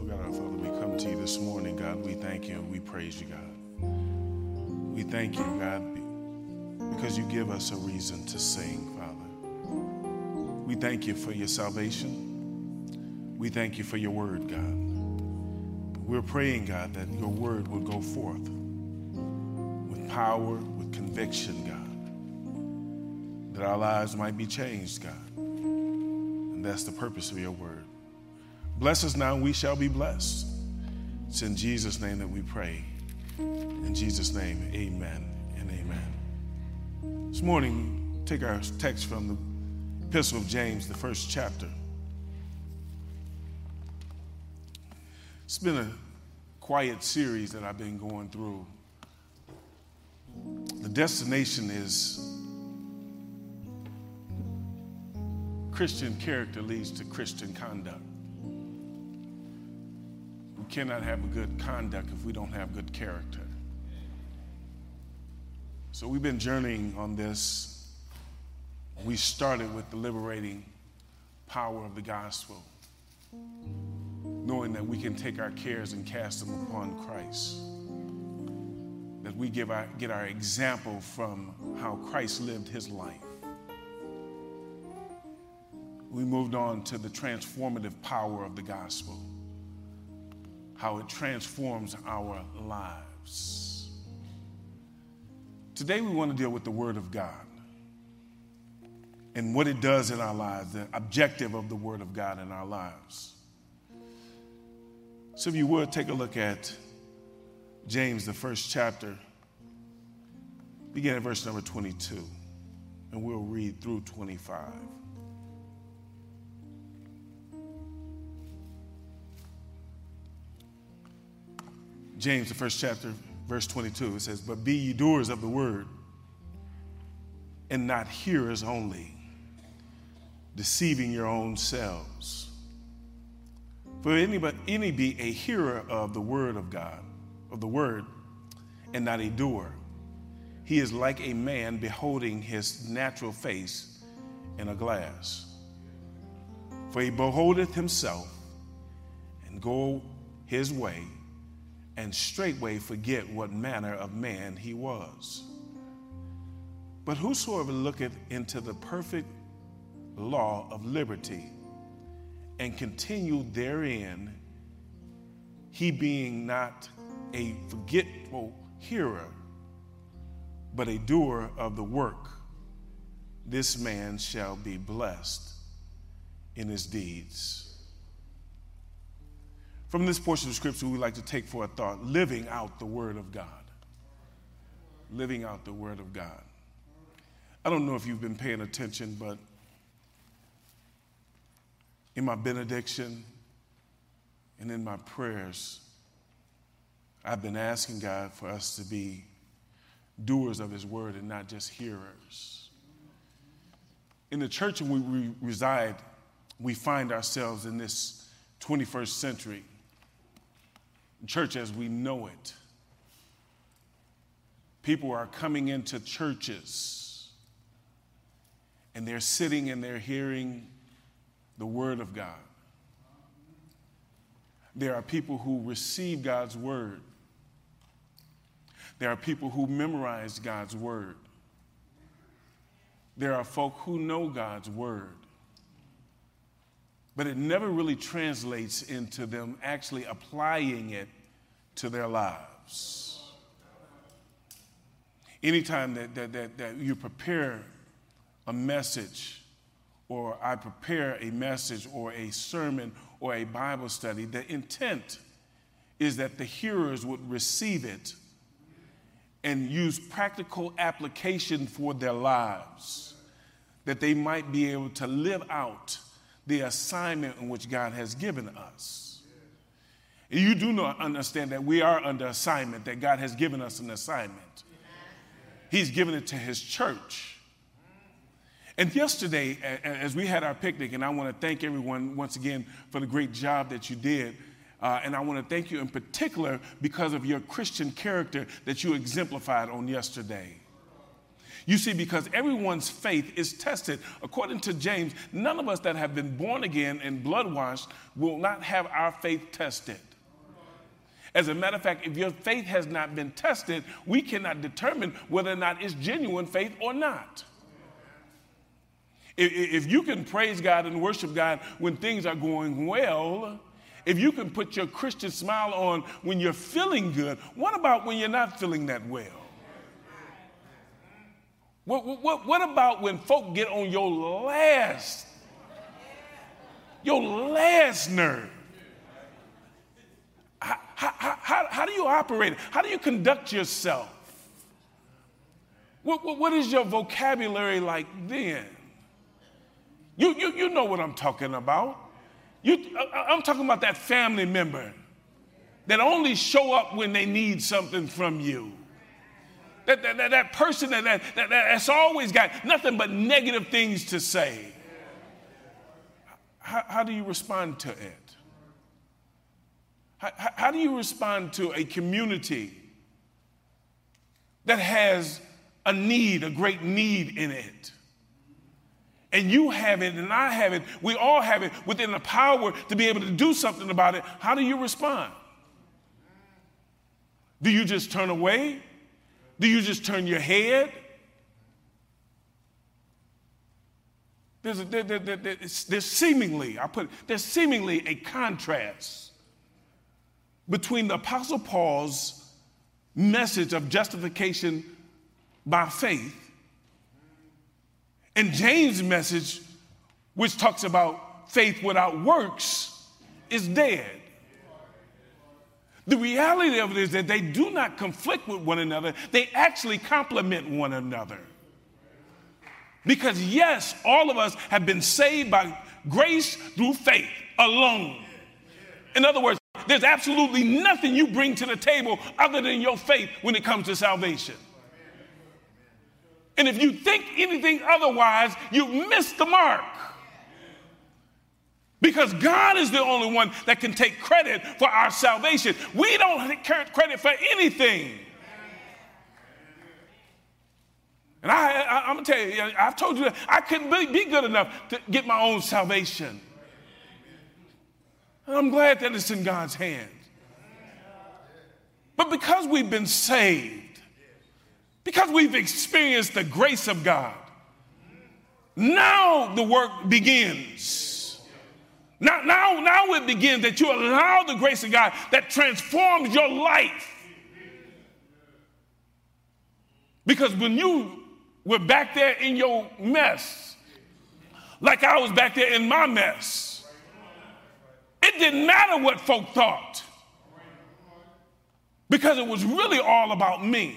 Father, we come to you this morning, God. We thank you and we praise you, God. We thank you, God, because you give us a reason to sing, Father. We thank you for your salvation. We thank you for your word, God. We're praying, God, that your word will go forth with power, with conviction, God, that our lives might be changed, God. And that's the purpose of your word. Bless us now, and we shall be blessed. It's in Jesus' name that we pray. In Jesus' name, amen and amen. This morning, take our text from the Epistle of James, the first chapter. It's been a quiet series that I've been going through. The destination is Christian character leads to Christian conduct. We cannot have a good conduct if we don't have good character. So we've been journeying on this. We started with the liberating power of the gospel, knowing that we can take our cares and cast them upon Christ, that we get our example from how Christ lived his life. We moved on to the transformative power of the gospel, how it transforms our lives. Today we want to deal with the Word of God and what it does in our lives, the objective of the Word of God in our lives. So if you would, take a look at James, the first chapter, begin at verse number 22, and we'll read through 25. James, the first chapter, verse 22, it says, "But be ye doers of the word, and not hearers only, deceiving your own selves. For any be a hearer of the word of God, of the word, and not a doer, he is like a man beholding his natural face in a glass. For he beholdeth himself, and go his way, and straightway forget what manner of man he was. But whosoever looketh into the perfect law of liberty, and continue therein, he being not a forgetful hearer, but a doer of the work, this man shall be blessed in his deeds." From this portion of Scripture, we like to take for a thought, living out the Word of God. Living out the Word of God. I don't know if you've been paying attention, but in my benediction and in my prayers, I've been asking God for us to be doers of his word and not just hearers. In the church in which we reside, we find ourselves in this 21st century church as we know it. People are coming into churches and they're sitting and they're hearing the word of God. There are people who receive God's word. There are people who memorize God's word. There are folk who know God's word. But it never really translates into them actually applying it to their lives. Anytime that you prepare a message, or I prepare a message or a sermon or a Bible study, the intent is that the hearers would receive it and use practical application for their lives, that they might be able to live out the assignment in which God has given us. And you do not understand that we are under assignment, that God has given us an assignment. He's given it to his church. And yesterday, as we had our picnic, and I want to thank everyone once again for the great job that you did, and I want to thank you in particular because of your Christian character that you exemplified on yesterday. You see, because everyone's faith is tested. According to James, none of us that have been born again and blood washed will not have our faith tested. As a matter of fact, if your faith has not been tested, we cannot determine whether or not it's genuine faith or not. If you can praise God and worship God when things are going well, if you can put your Christian smile on when you're feeling good, what about when you're not feeling that well? What about when folk get on your last nerve? How do you operate? How do you conduct yourself? What is your vocabulary like then? You know what I'm talking about. I'm talking about that family member that only show up when they need something from you. That person that's always got nothing but negative things to say. How do you respond to it? How do you respond to a community that has a need, a great need in it? And you have it and I have it, we all have it within the power to be able to do something about it. How do you respond? Do you just turn away? Do you just turn your head? There's seemingly a contrast between the Apostle Paul's message of justification by faith and James' message, which talks about faith without works, is dead. The reality of it is that they do not conflict with one another. They actually complement one another. Because yes, all of us have been saved by grace through faith alone. In other words, there's absolutely nothing you bring to the table other than your faith when it comes to salvation. And if you think anything otherwise, you miss the mark. Because God is the only one that can take credit for our salvation. We don't take credit for anything. And I'm going to tell you, I've told you that I couldn't be good enough to get my own salvation. And I'm glad that it's in God's hands. But because we've been saved, because we've experienced the grace of God, now the work begins. Now it begins that you allow the grace of God that transforms your life. Because when you were back there in your mess, like I was back there in my mess, it didn't matter what folk thought, because it was really all about me.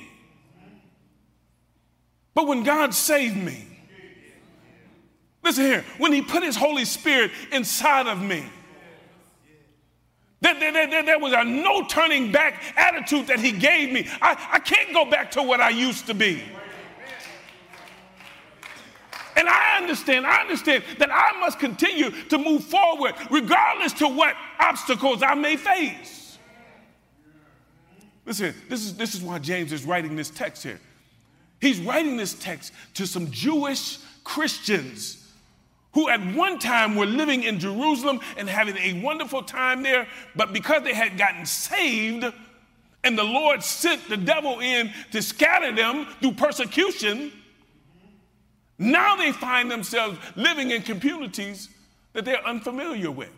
But when God saved me, listen here, when he put his Holy Spirit inside of me, there was a no turning back attitude that he gave me. I can't go back to what I used to be. And I understand that I must continue to move forward regardless to what obstacles I may face. Listen, this is why James is writing this text here. He's writing this text to some Jewish Christians who at one time were living in Jerusalem and having a wonderful time there, but because they had gotten saved and the Lord sent the devil in to scatter them through persecution, now they find themselves living in communities that they're unfamiliar with.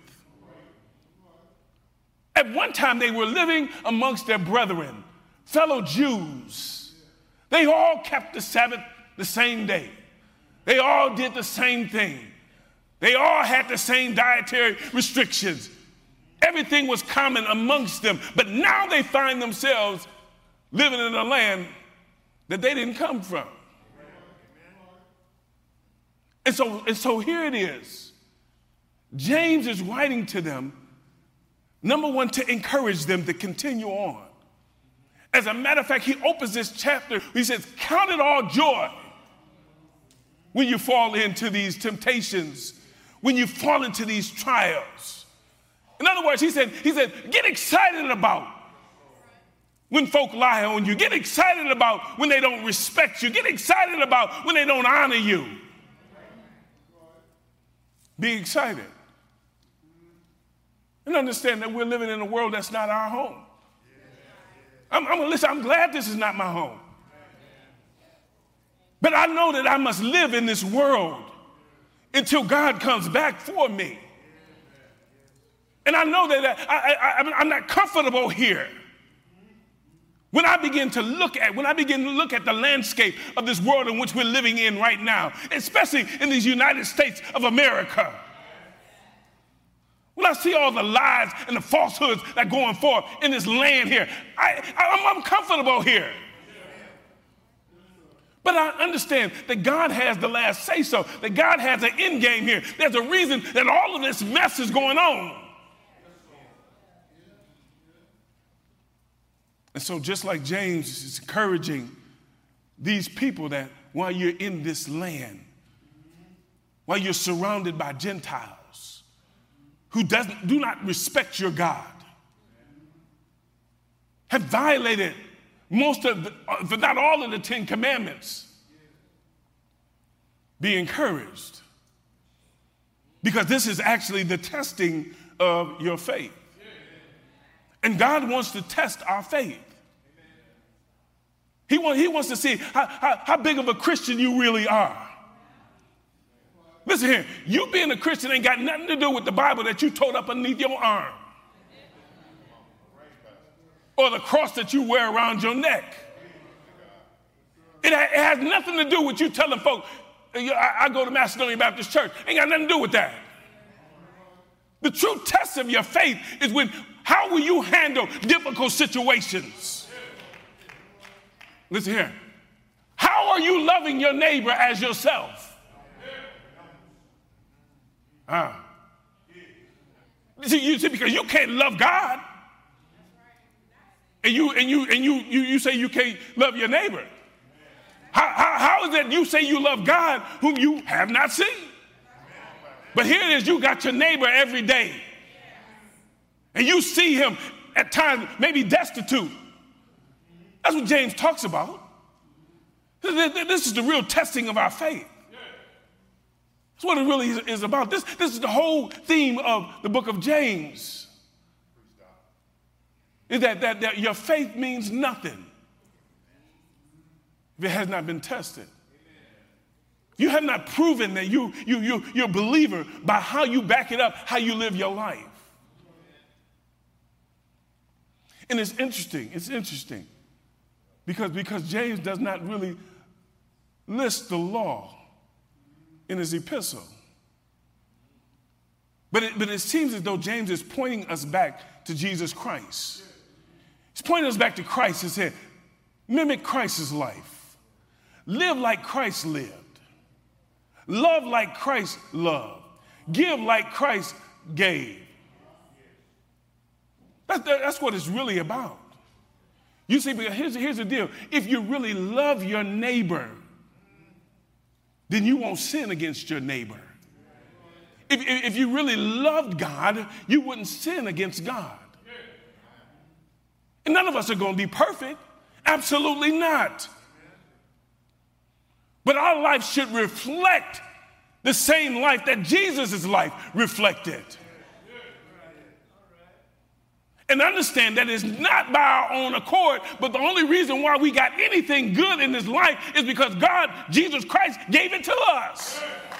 At one time, they were living amongst their brethren, fellow Jews. They all kept the Sabbath the same day. They all did the same thing. They all had the same dietary restrictions. Everything was common amongst them. But now they find themselves living in a land that they didn't come from. And so here it is. James is writing to them, number one, to encourage them to continue on. As a matter of fact, he opens this chapter, he says, count it all joy when you fall into these temptations, when you fall into these trials. In other words, he said, get excited about when folk lie on you. Get excited about when they don't respect you. Get excited about when they don't honor you. Be excited. And understand that we're living in a world that's not our home. I'm glad this is not my home. But I know that I must live in this world until God comes back for me. And I know that I'm not comfortable here. When I begin to look at the landscape of this world in which we're living in right now, especially in these United States of America, when I see all the lies and the falsehoods that are going forth in this land here, I'm comfortable here. But I understand that God has the last say-so, that God has an end game here. There's a reason that all of this mess is going on. And so just like James is encouraging these people that while you're in this land, while you're surrounded by Gentiles who do not respect your God, have violated most of, if not all of the 10 Commandments, be encouraged. Because this is actually the testing of your faith. And God wants to test our faith. He wants to see how big of a Christian you really are. Listen here, you being a Christian ain't got nothing to do with the Bible that you tote up underneath your arm. Or the cross that you wear around your neck. It has nothing to do with you telling folk, I go to Macedonia Baptist Church. Ain't got nothing to do with that. The true test of your faith is how will you handle difficult situations? Listen here. How are you loving your neighbor as yourself? You see, because you can't love God. And you say you can't love your neighbor. How is it you say you love God whom you have not seen? But here it is, you got your neighbor every day. And you see him at times maybe destitute. That's what James talks about. This is the real testing of our faith. That's what it really is about. This is the whole theme of the book of James. Is that your faith means nothing if it has not been tested. You have not proven that you're a believer by how you back it up, how you live your life. And it's interesting because James does not really list the law in his epistle. But it seems as though James is pointing us back to Jesus Christ. He's pointing us back to Christ and said, mimic Christ's life. Live like Christ lived. Love like Christ loved. Give like Christ gave. That's what it's really about. You see, but here's the deal. If you really love your neighbor, then you won't sin against your neighbor. If you really loved God, you wouldn't sin against God. And none of us are going to be perfect. Absolutely not. But our life should reflect the same life that Jesus' life reflected. And understand that it's not by our own accord, but the only reason why we got anything good in this life is because God, Jesus Christ, gave it to us.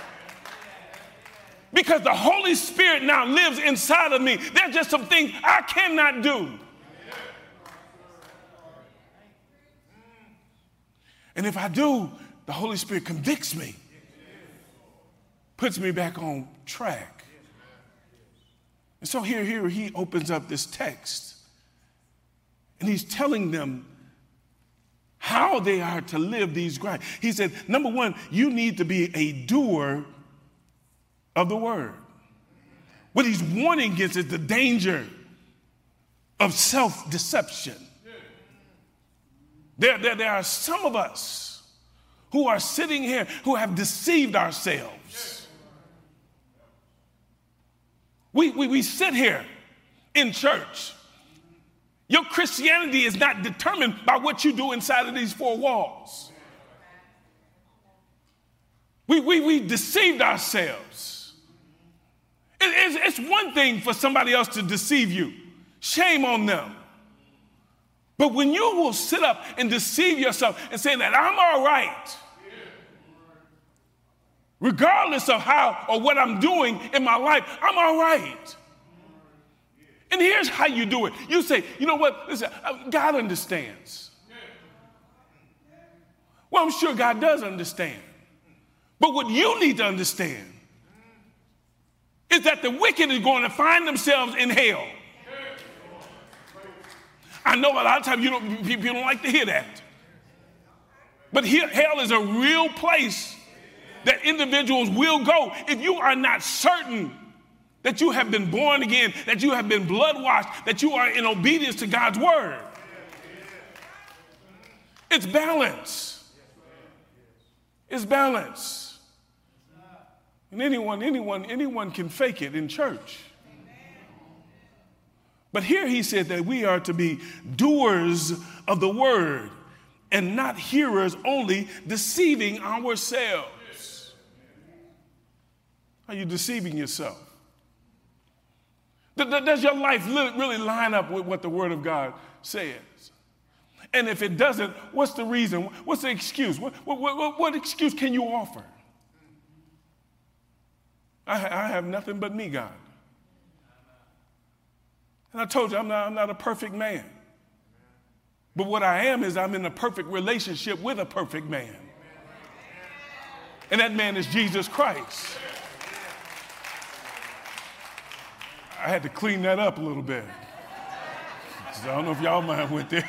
Because the Holy Spirit now lives inside of me. There's just some things I cannot do. And if I do, the Holy Spirit convicts me, puts me back on track. And so here he opens up this text, and he's telling them how they are to live these grinds. He said, number one, you need to be a doer of the word. What he's warning against is the danger of self-deception. There are some of us who are sitting here who have deceived ourselves. We sit here in church. Your Christianity is not determined by what you do inside of these four walls. We deceived ourselves. It's one thing for somebody else to deceive you. Shame on them. But when you will sit up and deceive yourself and say that I'm all right, regardless of how or what I'm doing in my life, I'm all right. And here's how you do it. You say, you know what? Listen, God understands. Well, I'm sure God does understand. But what you need to understand is that the wicked is going to find themselves in hell. I know a lot of times people don't like to hear that. But hell is a real place that individuals will go if you are not certain that you have been born again, that you have been blood washed, that you are in obedience to God's word. It's balance. It's balance. And anyone can fake it in church. But here he said that we are to be doers of the word and not hearers only, deceiving ourselves. Are you deceiving yourself? Does your life really line up with what the Word of God says? And if it doesn't, what's the reason? What's the excuse? What excuse can you offer? I have nothing but me, God. And I told you, I'm not a perfect man. But what I am is I'm in a perfect relationship with a perfect man. And that man is Jesus Christ. I had to clean that up a little bit. So I don't know if y'all mind went there.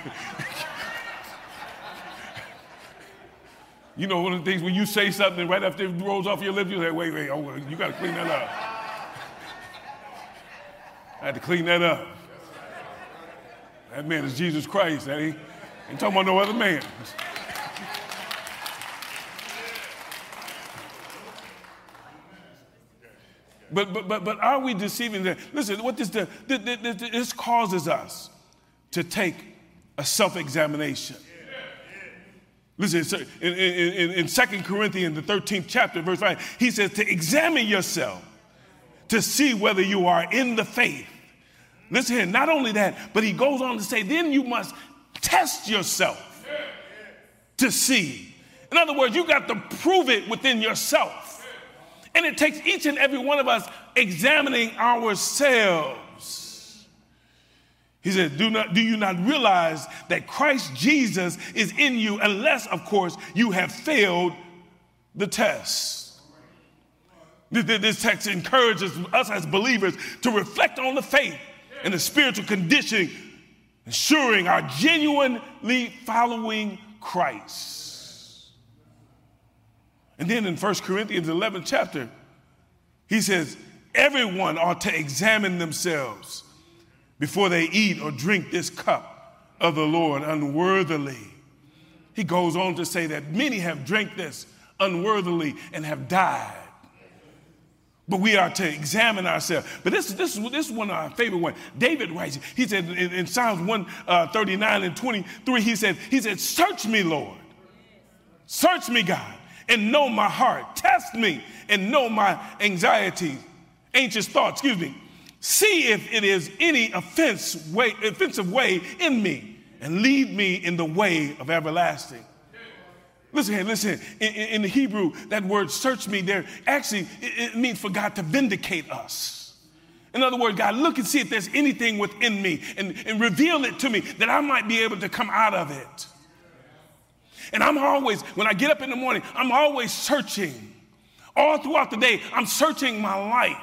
You know, one of the things when you say something right after it rolls off your lips, you say, wait, oh, well, you got to clean that up. I had to clean that up. That man is Jesus Christ. That ain't talking about no other man. But are we deceiving them? Listen, what this causes us to take a self-examination. Listen, in 2 Corinthians, the 13th chapter, verse 5, he says to examine yourself to see whether you are in the faith. Listen here, not only that, but he goes on to say, then you must test yourself to see. In other words, you got to prove it within yourself. And it takes each and every one of us examining ourselves. He said, do you not realize that Christ Jesus is in you unless, of course, you have failed the test? This text encourages us as believers to reflect on the faith and the spiritual condition, ensuring our genuinely following Christ. And then in 1 Corinthians 11th chapter, he says, everyone ought to examine themselves before they eat or drink this cup of the Lord unworthily. He goes on to say that many have drank this unworthily and have died. But we are to examine ourselves. But this is one of our favorite ones. David writes, he said in Psalms 139 and 23, he said, search me, Lord. Search me, God, and know my heart. Test me and know my anxiety, anxious thoughts, See if it is any offensive way in me, and lead me in the way of everlasting. Listen. In the Hebrew, that word search me there, actually, it means for God to vindicate us. In other words, God, look and see if there's anything within me and reveal it to me that I might be able to come out of it. And I'm always, when I get up in the morning, I'm always searching. All throughout the day, I'm searching my life.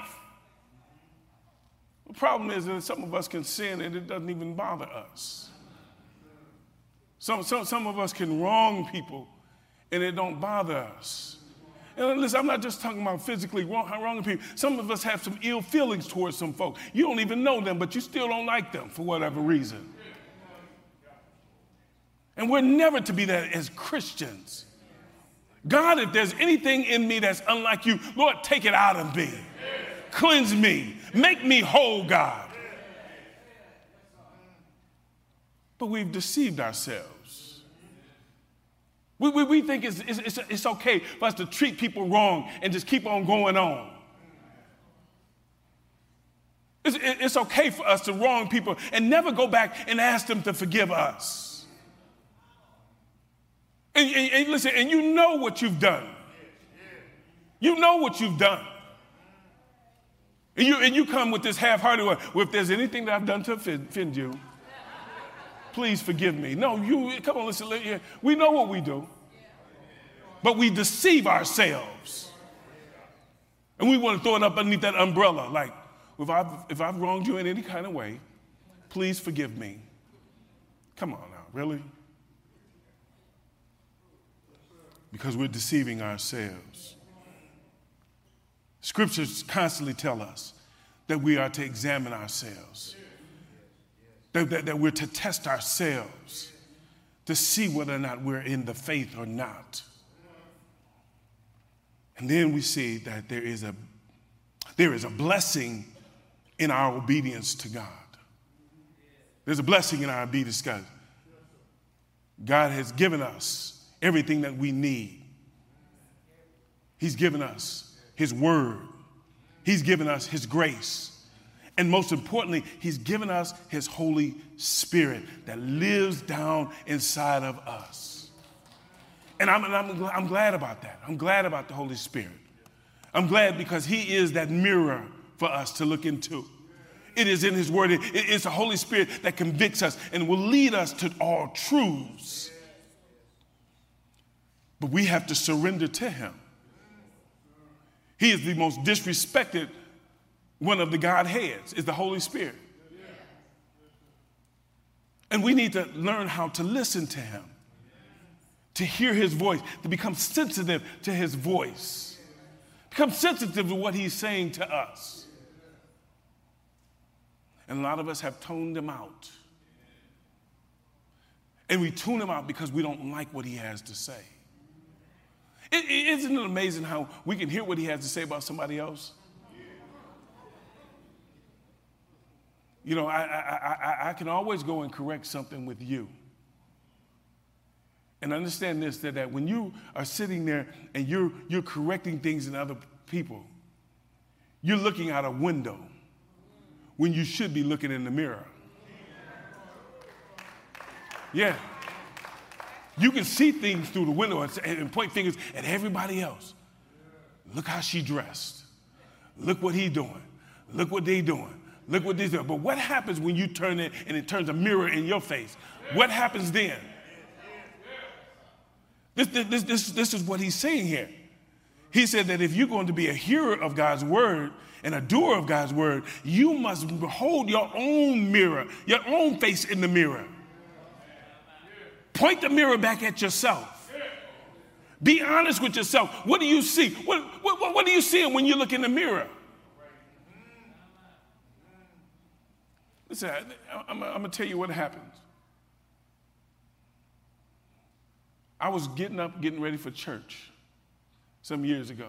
The problem is that some of us can sin and it doesn't even bother us. Some of us can wrong people and it don't bother us. And listen, I'm not just talking about physically wronging people. Some of us have some ill feelings towards some folks. You don't even know them, but you still don't like them for whatever reason. And we're never to be that as Christians. God, if there's anything in me that's unlike you, Lord, take it out of me. Cleanse me. Make me whole, God. But we've deceived ourselves. We think it's okay for us to treat people wrong and just keep on going on. It's okay for us to wrong people and never go back and ask them to forgive us. And listen, and you know what you've done. You know what you've done. And you come with this half-hearted one. Well, if there's anything that I've done to offend you, please forgive me. No, come on, listen. We know what we do. But we deceive ourselves. And we want to throw it up underneath that umbrella. Like, if I've wronged you in any kind of way, please forgive me. Come on now, really? Because we're deceiving ourselves. Scriptures constantly tell us that we are to examine ourselves, that we're to test ourselves to see whether or not we're in the faith or not. And then we see that there is a blessing in our obedience to God. There's a blessing in our obedience to God. God has given us everything that we need. He's given us His word. He's given us His grace. And most importantly, He's given us His Holy Spirit that lives down inside of us. And I'm glad about that. I'm glad about the Holy Spirit. I'm glad because He is that mirror for us to look into. It is in His word. It's the Holy Spirit that convicts us and will lead us to all truths. But we have to surrender to Him. He is the most disrespected one of the Godheads, is the Holy Spirit. And we need to learn how to listen to Him, to hear His voice, to become sensitive to His voice, become sensitive to what He's saying to us. And a lot of us have toned Him out. And we tune Him out because we don't like what He has to say. Isn't it amazing how we can hear what He has to say about somebody else? You know, I can always go and correct something with you. And understand this, that when you are sitting there and you're correcting things in other people, you're looking out a window when you should be looking in the mirror. Yeah. You can see things through the window and point fingers at everybody else. Look how she dressed. Look what he's doing. Look what they doing. Look what they're doing. But what happens when you turn it and it turns a mirror in your face? What happens then? This is what he's saying here. He said that if you're going to be a hearer of God's word and a doer of God's word, you must hold your own mirror, your own face in the mirror. Point the mirror back at yourself. Be honest with yourself. What do you see? What do you see when you look in the mirror? Listen, I'm going to tell you what happens. I was getting ready for church some years ago.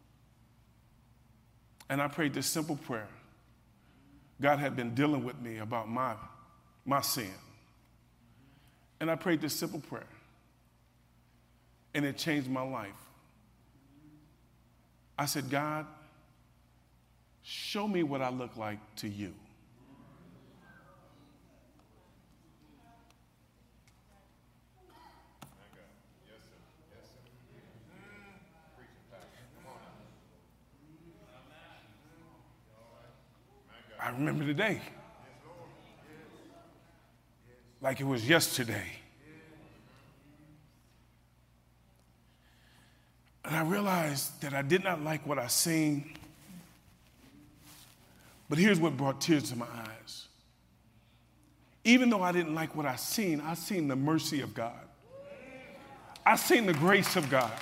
And I prayed this simple prayer. God had been dealing with me about my sin. And I prayed this simple prayer. And it changed my life. I said, God, show me what I look like to you. I remember the day. Like it was yesterday. And I realized that I did not like what I seen. But here's what brought tears to my eyes. Even though I didn't like what I seen the mercy of God. I seen the grace of God.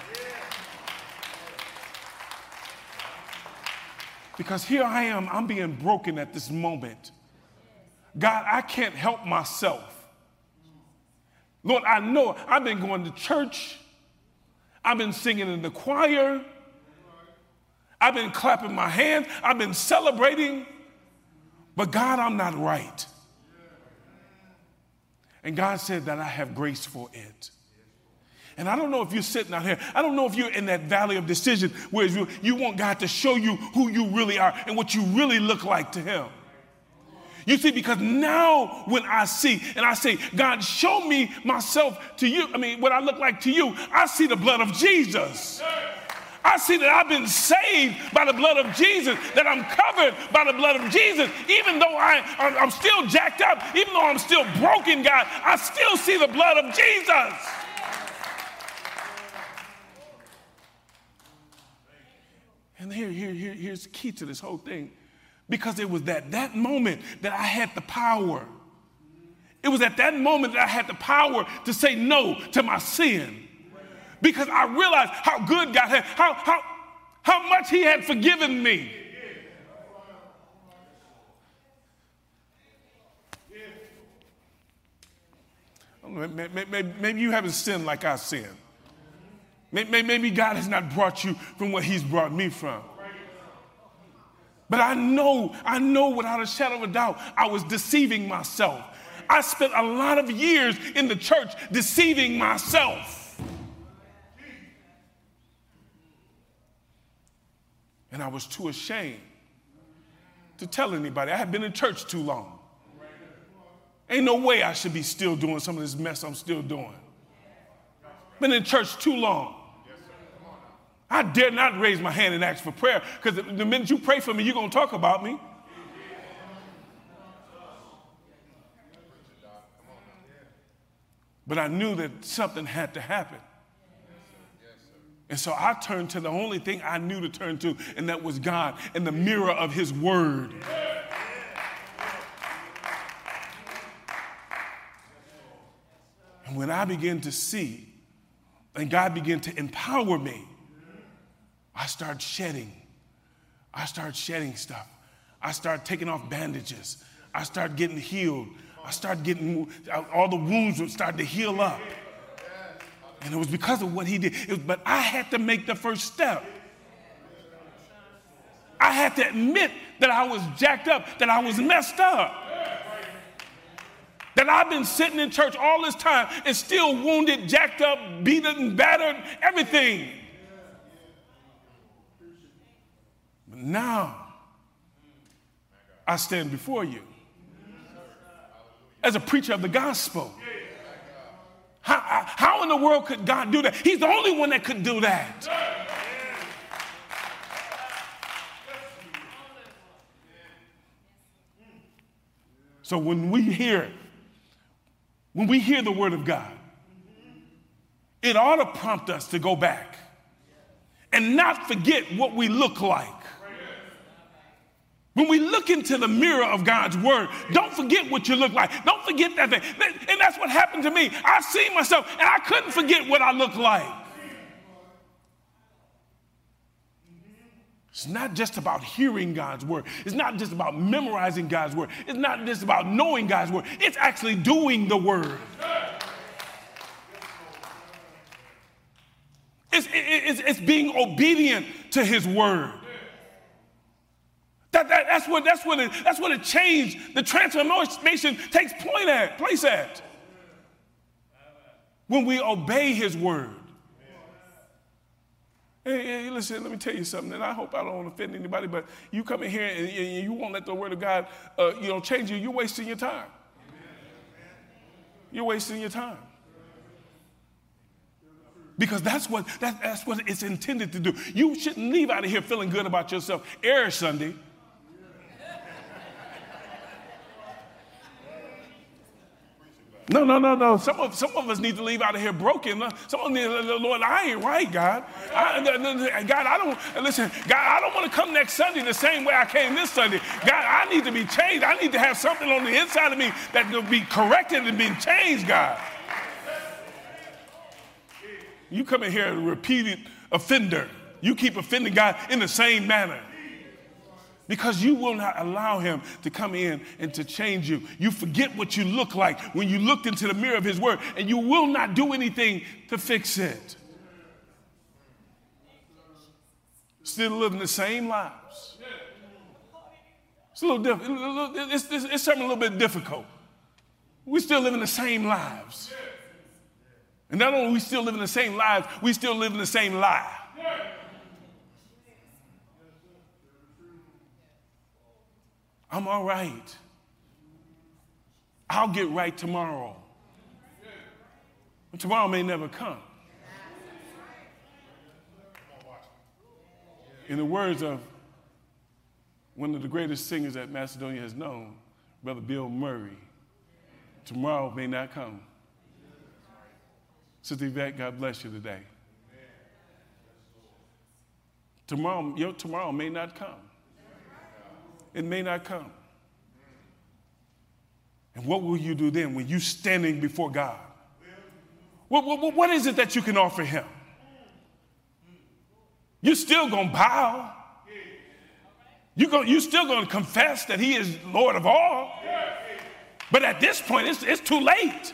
Because here I am, I'm being broken at this moment. God, I can't help myself. Lord, I know I've been going to church. I've been singing in the choir. I've been clapping my hands. I've been celebrating. But God, I'm not right. And God said that I have grace for it. And I don't know if you're sitting out here. I don't know if you're in that valley of decision where you want God to show you who you really are and what you really look like to him. You see, because now when I see and I say, God, show me myself to you, what I look like to you, I see the blood of Jesus. I see that I've been saved by the blood of Jesus, that I'm covered by the blood of Jesus. Even though I'm still jacked up, even though I'm still broken, God, I still see the blood of Jesus. And here's the key to this whole thing. Because it was that moment that I had the power. It was at that moment that I had the power to say no to my sin. Because I realized how good God had, how much he had forgiven me. Maybe you haven't sinned like I sinned. Maybe God has not brought you from where he's brought me from. But I know without a shadow of a doubt, I was deceiving myself. I spent a lot of years in the church deceiving myself. And I was too ashamed to tell anybody. I had been in church too long. Ain't no way I should be still doing some of this mess I'm still doing. Been in church too long. I dare not raise my hand and ask for prayer, because the minute you pray for me, you're going to talk about me. But I knew that something had to happen. And so I turned to the only thing I knew to turn to, and that was God and the mirror of his word. And when I began to see, and God began to empower me, I started shedding stuff. I started taking off bandages. I started getting healed. I started getting, all the wounds would start to heal up. And it was because of what he did. But I had to make the first step. I had to admit that I was jacked up, that I was messed up. That I've been sitting in church all this time and still wounded, jacked up, beaten, battered, everything. But now, I stand before you as a preacher of the gospel. How in the world could God do that? He's the only one that could do that. So when we hear the word of God, it ought to prompt us to go back and not forget what we look like. When we look into the mirror of God's word, don't forget what you look like. Don't forget that thing. And that's what happened to me. I see myself, and I couldn't forget what I look like. It's not just about hearing God's word. It's not just about memorizing God's word. It's not just about knowing God's word. It's actually doing the word. It's being obedient to his word. That's what it changed. The transformation takes place at. When we obey his word. Hey, listen, let me tell you something, and I hope I don't offend anybody, but you come in here and you won't let the word of God change you, you're wasting your time. You're wasting your time. Because that's what it's intended to do. You shouldn't leave out of here feeling good about yourself every Sunday. No. Some of us need to leave out of here broken. Some of us need to, Lord, I ain't right, God. God, I don't want to come next Sunday the same way I came this Sunday. God, I need to be changed. I need to have something on the inside of me that will be corrected and be changed, God. You come in here a repeated offender. You keep offending God in the same manner. Because you will not allow him to come in and to change you. You forget what you look like when you looked into the mirror of his word, and you will not do anything to fix it. Still living the same lives. It's a little different. It's something a little bit difficult. we're still living the same lives. And not only are we still living the same lives, we still live in the same lie. I'm all right. I'll get right tomorrow. But tomorrow may never come. In the words of one of the greatest singers that Macedonia has known, Brother Bill Murray, tomorrow may not come. Sister Yvette, God bless you today. Tomorrow, your tomorrow may not come. It may not come. And what will you do then when you're standing before God? What is it that you can offer him? You're still going to bow. You're still going to confess that he is Lord of all. But at this point, it's too late.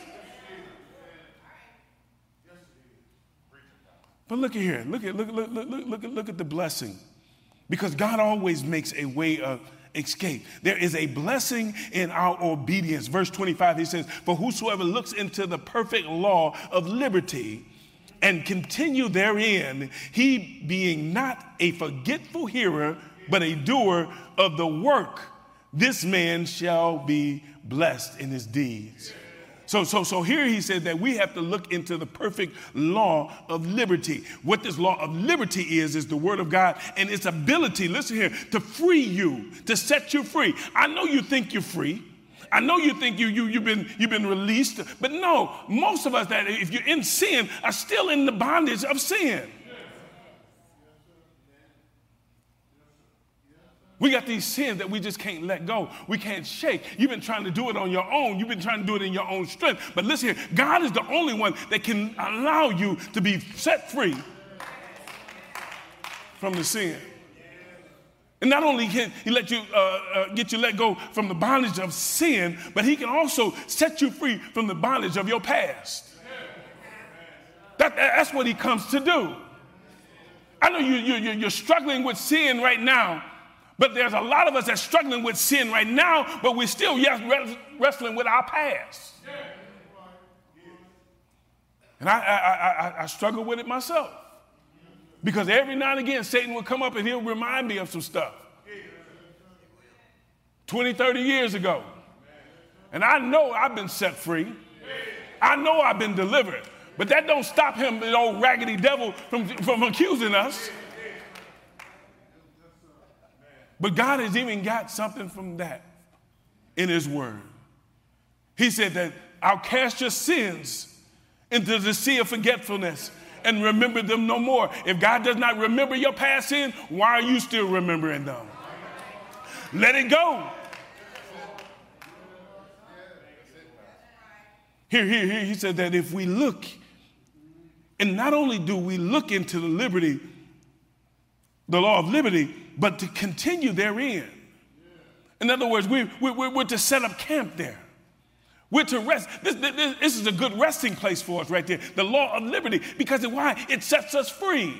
But look at here. Look at the blessing. Because God always makes a way of escape. There is a blessing in our obedience. Verse 25, he says, for whosoever looks into the perfect law of liberty and continue therein, he being not a forgetful hearer, but a doer of the work, this man shall be blessed in his deeds. So here he said that we have to look into the perfect law of liberty. What this law of liberty is the word of God and its ability, listen here, to free you, to set you free. I know you think you're free. I know you think you've been released, but no, most of us that if you're in sin are still in the bondage of sin. We got these sins that we just can't let go. We can't shake. You've been trying to do it on your own. You've been trying to do it in your own strength. But listen here, God is the only one that can allow you to be set free from the sin. And not only can he let you get you let go from the bondage of sin, but he can also set you free from the bondage of your past. That's what he comes to do. I know you're struggling with sin right now. But there's a lot of us that's struggling with sin right now, but we're still wrestling with our past. And I struggle with it myself. Because every now and again, Satan will come up and he'll remind me of some stuff. 20, 30 years ago. And I know I've been set free. I know I've been delivered. But that don't stop him, the old raggedy devil, from accusing us. But God has even got something from that in his word. He said that I'll cast your sins into the sea of forgetfulness and remember them no more. If God does not remember your past sin, why are you still remembering them? Let it go. Here, he said that if we look, and not only do we look into the liberty, the law of liberty, but to continue therein. In other words, we're to set up camp there. We're to rest. This is a good resting place for us right there. The law of liberty. Because why? It sets us free.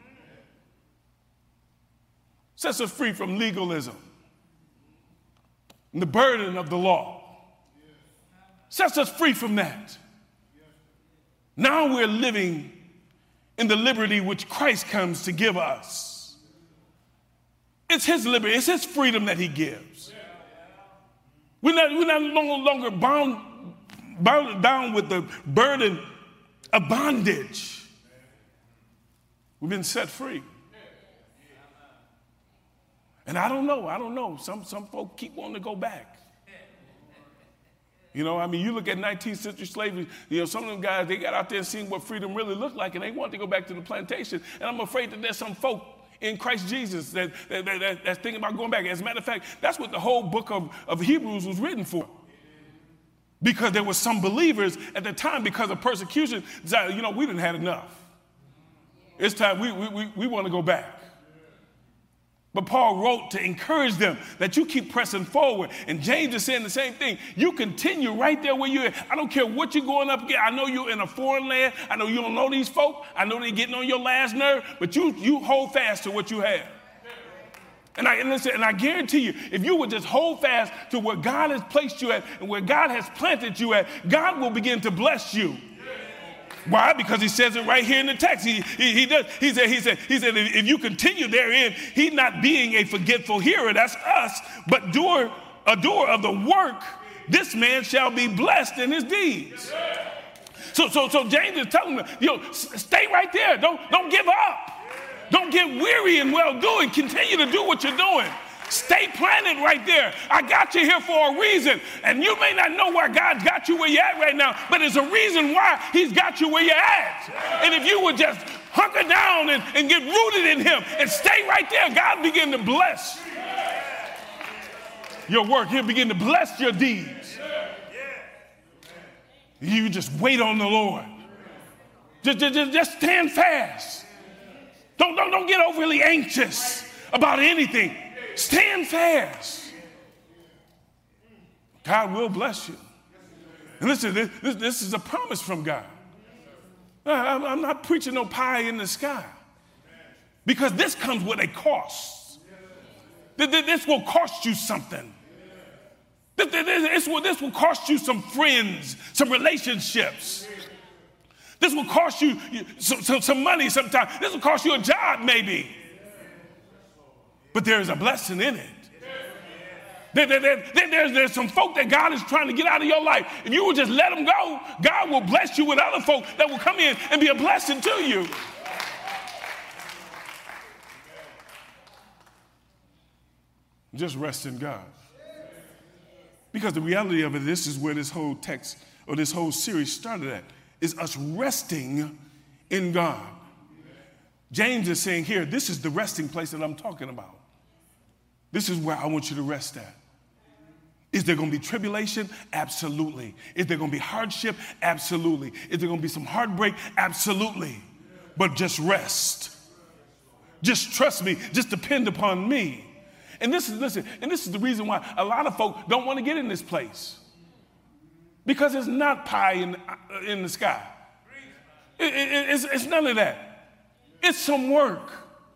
Sets us free from legalism. And the burden of the law. Sets us free from that. Now we're living in the liberty which Christ comes to give us. It's his liberty. It's his freedom that he gives. We're not no longer bound down with the burden of bondage. We've been set free. And I don't know. Some folk keep wanting to go back. You know, I mean, you look at 19th century slavery, you know, some of them guys, they got out there seeing what freedom really looked like, and they want to go back to the plantation. And I'm afraid that there's some folk in Christ Jesus that's thinking about going back. As a matter of fact, that's what the whole book of Hebrews was written for. Because there were some believers at the time, because of persecution, decided, you know, we didn't have enough. It's time we want to go back. But Paul wrote to encourage them that you keep pressing forward. And James is saying the same thing. You continue right there where you're at. I don't care what you're going up against. I know you're in a foreign land. I know you don't know these folk. I know they're getting on your last nerve. But you hold fast to what you have. And I guarantee you, if you would just hold fast to where God has placed you at and where God has planted you at, God will begin to bless you. Why? Because he says it right here in the text. He does. He said, if you continue therein, he's not being a forgetful hearer, that's us, but a doer of the work, this man shall be blessed in his deeds. So James is telling them, stay right there. Don't give up. Don't get weary in well-doing. Continue to do what you're doing. Stay planted right there. I got you here for a reason. And you may not know why God's got you where you're at right now, but there's a reason why he's got you where you're at. And if you would just hunker down and get rooted in him and stay right there, God begin to bless your work. He'll begin to bless your deeds. You just wait on the Lord. Just stand fast. Don't get overly anxious about anything. Stand fast. God will bless you. And listen, this is a promise from God. I'm not preaching no pie in the sky. Because this comes with a cost. This will cost you something. This will cost you some friends, some relationships. This will cost you some money sometimes. This will cost you a job maybe. But there is a blessing in it. There's some folk that God is trying to get out of your life. If you will just let them go, God will bless you with other folk that will come in and be a blessing to you. Just rest in God. Because the reality of it, this is where this whole text or this whole series started at, is us resting in God. James is saying here, this is the resting place that I'm talking about. This is where I want you to rest at. Is there going to be tribulation? Absolutely. Is there going to be hardship? Absolutely. Is there going to be some heartbreak? Absolutely. But just rest. Just trust me. Just depend upon me. And this is the reason why a lot of folk don't want to get in this place. Because it's not pie in the sky. It's none of that. It's some work.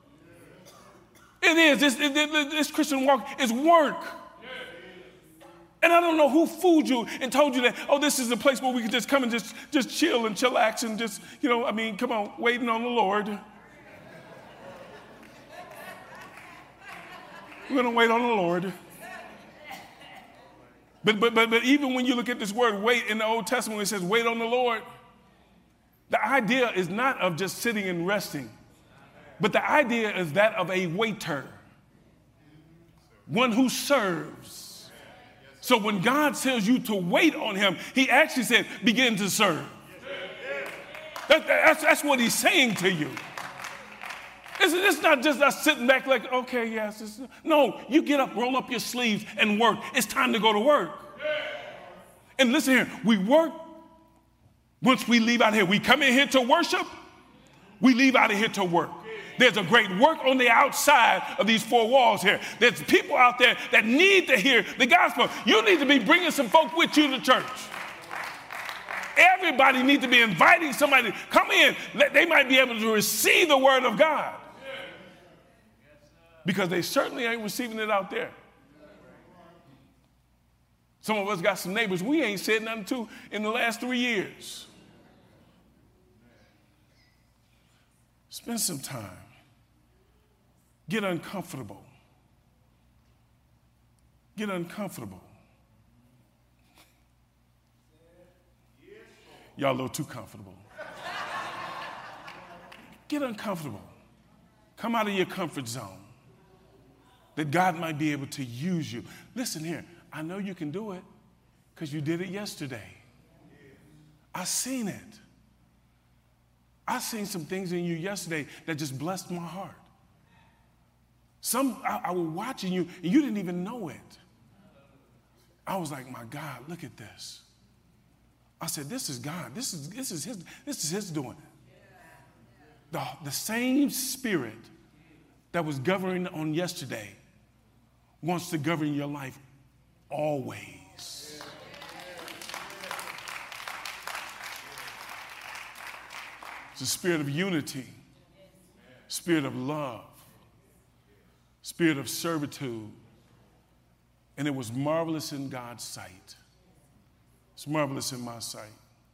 It is. This Christian walk is work. And I don't know who fooled you and told you that, oh, this is a place where we can just come and just chill and chillax and just, come on, waiting on the Lord. We're going to wait on the Lord. But even when you look at this word wait in the Old Testament, it says wait on the Lord. The idea is not of just sitting and resting, but the idea is that of a waiter, one who serves. So when God tells you to wait on him, he actually said begin to serve. That's what he's saying to you. It's not just us sitting back like, okay, yes. No, you get up, roll up your sleeves, and work. It's time to go to work. And listen here, we work once we leave out here. We come in here to worship, we leave out of here to work. There's a great work on the outside of these four walls here. There's people out there that need to hear the gospel. You need to be bringing some folk with you to church. Everybody needs to be inviting somebody to come in. They might be able to receive the word of God. Because they certainly ain't receiving it out there. Some of us got some neighbors we ain't said nothing to in the last 3 years. Spend some time. Get uncomfortable. Get uncomfortable. Y'all a little too comfortable. Get uncomfortable. Come out of your comfort zone. That God might be able to use you. Listen here, I know you can do it because you did it yesterday. I seen it. I seen some things in you yesterday that just blessed my heart. I was watching you and you didn't even know it. I was like, my God, look at this. I said, this is God. This is his doing. The same spirit that was governing on yesterday wants to govern your life always. It's a spirit of unity, spirit of love, spirit of servitude. And it was marvelous in God's sight. It's marvelous in my sight.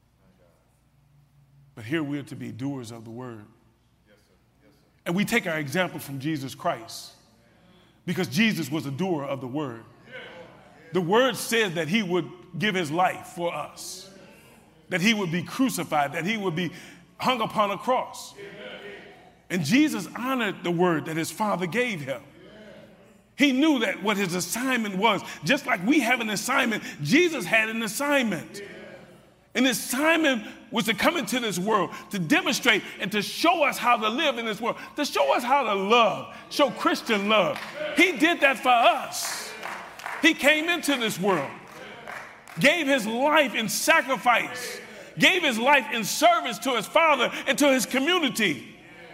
But here we are to be doers of the word. Yes, sir. Yes, sir. And we take our example from Jesus Christ, because Jesus was a doer of the word. The word says that he would give his life for us, that he would be crucified, that he would be hung upon a cross. And Jesus honored the word that his Father gave him. He knew that what his assignment was. Just like we have an assignment, Jesus had an assignment. And his assignment was to come into this world, to demonstrate and to show us how to live in this world, to show us how to love, show Christian love. He did that for us. He came into this world, gave his life in sacrifice, gave his life in service to his Father and to his community.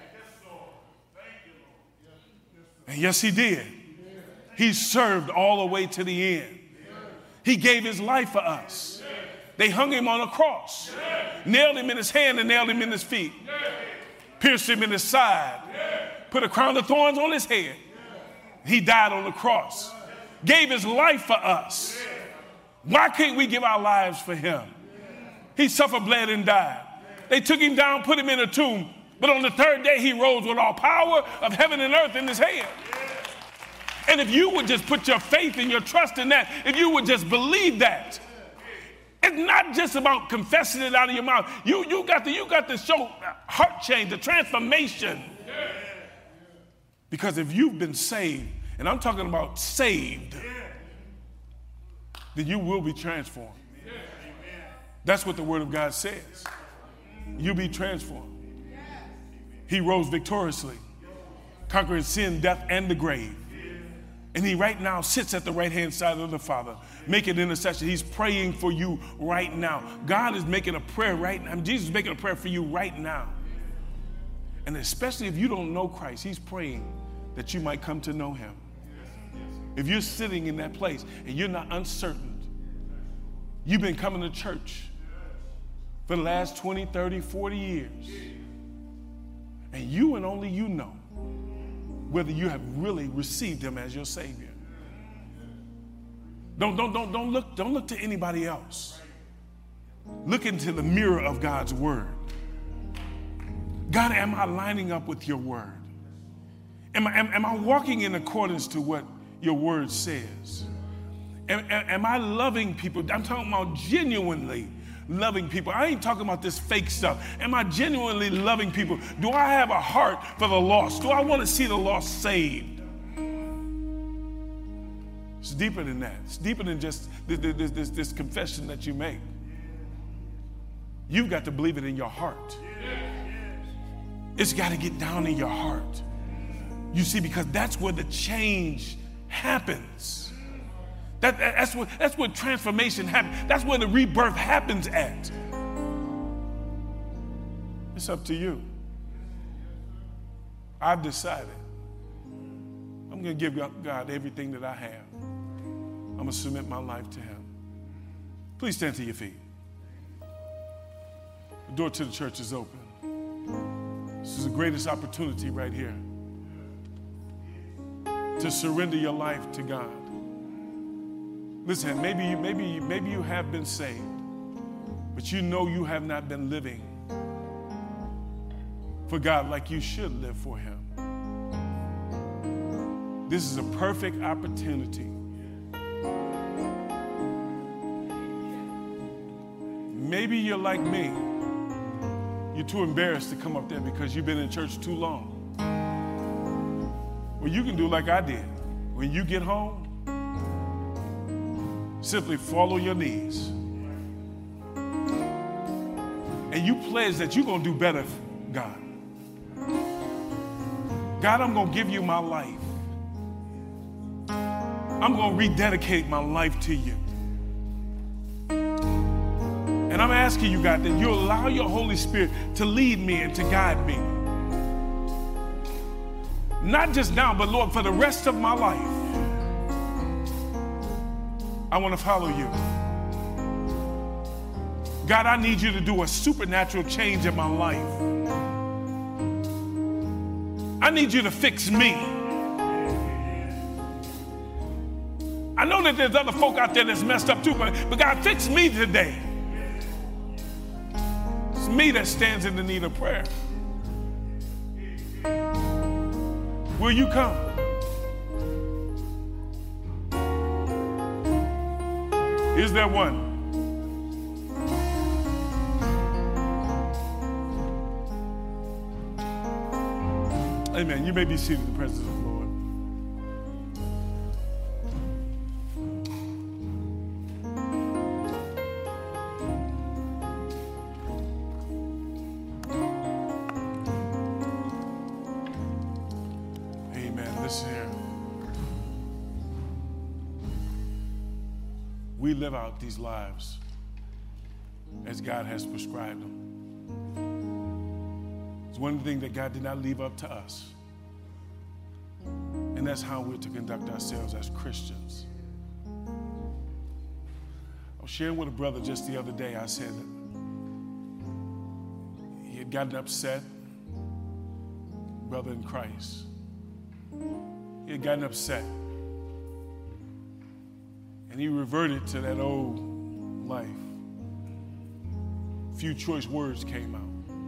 And yes, he did. He served all the way to the end. He gave his life for us. They hung him on a cross, nailed him in his hand and nailed him in his feet, pierced him in his side, put a crown of thorns on his head. He died on the cross, gave his life for us. Why can't we give our lives for him? He suffered, bled, and died. They took him down, put him in a tomb, but on the third day he rose with all power of heaven and earth in his hand. And if you would just put your faith and your trust in that, if you would just believe that, it's not just about confessing it out of your mouth. You got to show heart change, the transformation. Because if you've been saved, and I'm talking about saved, then you will be transformed. That's what the Word of God says. You'll be transformed. He rose victoriously, conquering sin, death, and the grave. And he right now sits at the right-hand side of the Father, making intercession. He's praying for you right now. God is making a prayer right now. Jesus is making a prayer for you right now. And especially if you don't know Christ, he's praying that you might come to know him. If you're sitting in that place and you're not uncertain, you've been coming to church for the last 20, 30, 40 years, and you and only you know whether you have really received him as your Savior. Don't look to anybody else. Look into the mirror of God's word. God, am I lining up with your word? Am I walking in accordance to what your word says? Am I loving people? I'm talking about genuinely loving people. I ain't talking about this fake stuff. Am I genuinely loving people? Do I have a heart for the lost? Do I want to see the lost saved? It's deeper than that. It's deeper than just this confession that you make. You've got to believe it in your heart. It's got to get down in your heart. You see, because that's where the change happens. That's what transformation happens. That's where the rebirth happens at. It's up to you. I've decided I'm going to give God everything that I have. I'm going to submit my life to him. Please stand to your feet. The door to the church is open. This is the greatest opportunity right here to surrender your life to God. Listen, maybe you have been saved, but you know you have not been living for God like you should live for him. This is a perfect opportunity. Maybe you're like me. You're too embarrassed to come up there because you've been in church too long. Well, you can do like I did. When you get home, simply fall on your knees. And you pledge that you're going to do better for God. God, I'm going to give you my life. I'm going to rededicate my life to you. And I'm asking you, God, that you allow your Holy Spirit to lead me and to guide me. Not just now, but Lord, for the rest of my life. I want to follow you. God, I need you to do a supernatural change in my life. I need you to fix me. I know that there's other folk out there that's messed up too, but God, fix me today. It's me that stands in the need of prayer. Will you come? Is there one? Amen. You may be seated in the presence of the Lord. We live out these lives as God has prescribed them. It's one thing that God did not leave up to us. And that's how we're to conduct ourselves as Christians. I was sharing with a brother just the other day. I said that he had gotten upset, brother in Christ. He had gotten upset. And he reverted to that old life. A few choice words came out.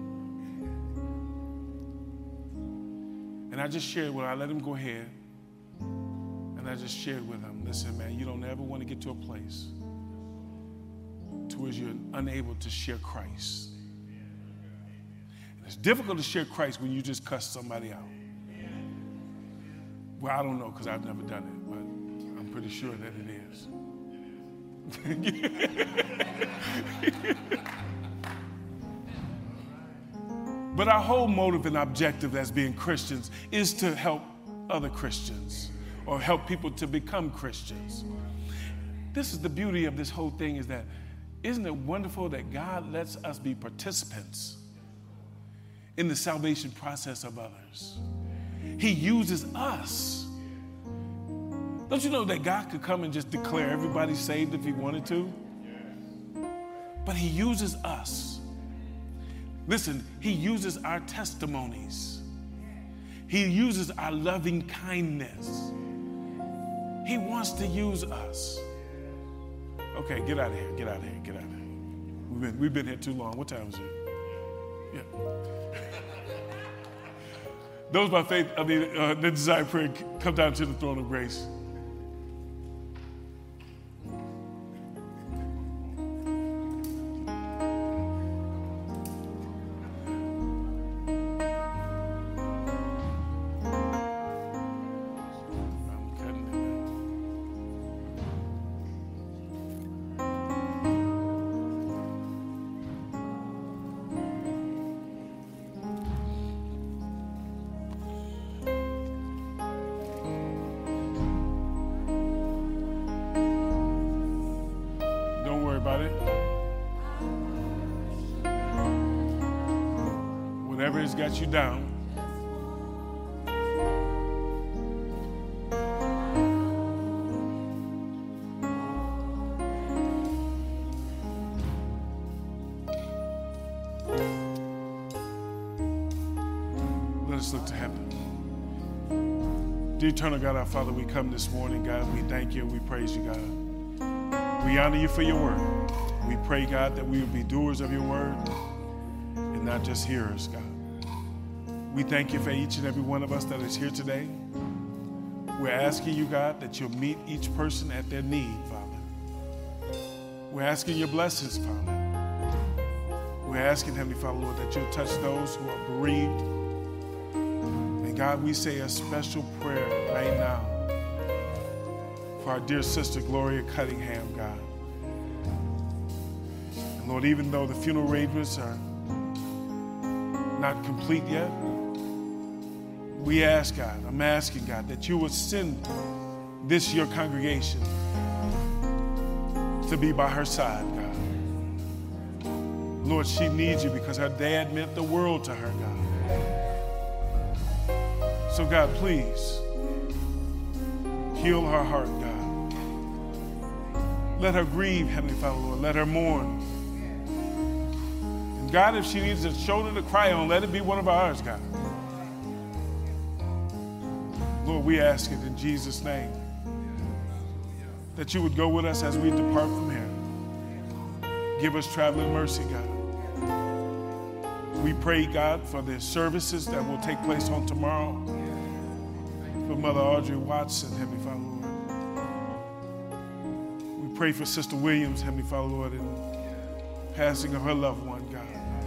And I just shared with him. I let him go ahead. And I just shared with him, listen, man, you don't ever want to get to a place to where you're unable to share Christ. And it's difficult to share Christ when you just cuss somebody out. Well, I don't know because I've never done it, but I'm pretty sure that it is. But our whole motive and objective as being Christians is to help other Christians or help people to become Christians. This is the beauty of this whole thing, is that isn't it wonderful that God lets us be participants in the salvation process of others? He uses us. Don't you know that God could come and just declare everybody saved if he wanted to? But he uses us. Listen, he uses our testimonies. He uses our loving kindness. He wants to use us. Okay, get out of here, get out of here, get out of here. We've been here too long. What time is it? Yeah. Those by faith, that desire prayer, come down to the throne of grace. Whatever has got you down, let us look to heaven. Dear eternal God, our Father, we come this morning, God. We thank you and we praise you, God. We honor you for your word. We pray, God, that we will be doers of your word and not just hearers, God. We thank you for each and every one of us that is here today. We're asking you, God, that you'll meet each person at their need, Father. We're asking your blessings, Father. We're asking, Heavenly Father, Lord, that you'll touch those who are bereaved. And God, we say a special prayer right now for our dear sister, Gloria Cunningham, God. And Lord, even though the funeral arrangements are not complete yet, we ask, God, I'm asking, God, that you would send this, your congregation, to be by her side, God. Lord, she needs you because her dad meant the world to her, God. So, God, please heal her heart, God. Let her grieve, Heavenly Father, Lord. Let her mourn. And God, if she needs a shoulder to cry on, let it be one of ours, God. Lord, we ask it in Jesus' name. that you would go with us as we depart from here. Give us traveling mercy, God. We pray, God, for the services that will take place on tomorrow. For Mother Audrey Watson, Heavenly Father, Lord. We pray for Sister Williams, Heavenly Father, Lord, and passing of her loved one, God.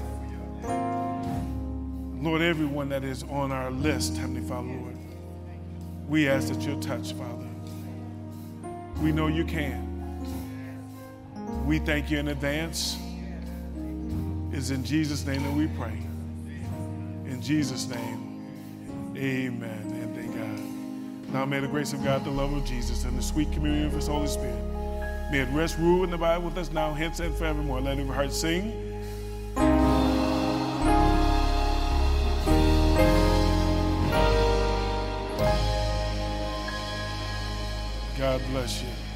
Lord, everyone that is on our list, Heavenly Father, Lord, we ask that you'll touch, Father. We know you can. We thank you in advance. It's in Jesus' name that we pray. In Jesus' name, amen and thank God. Now may the grace of God, the love of Jesus, and the sweet communion of his Holy Spirit, may it rest, rule, and abide with us now, hence, and forevermore. Let every heart sing. God bless you.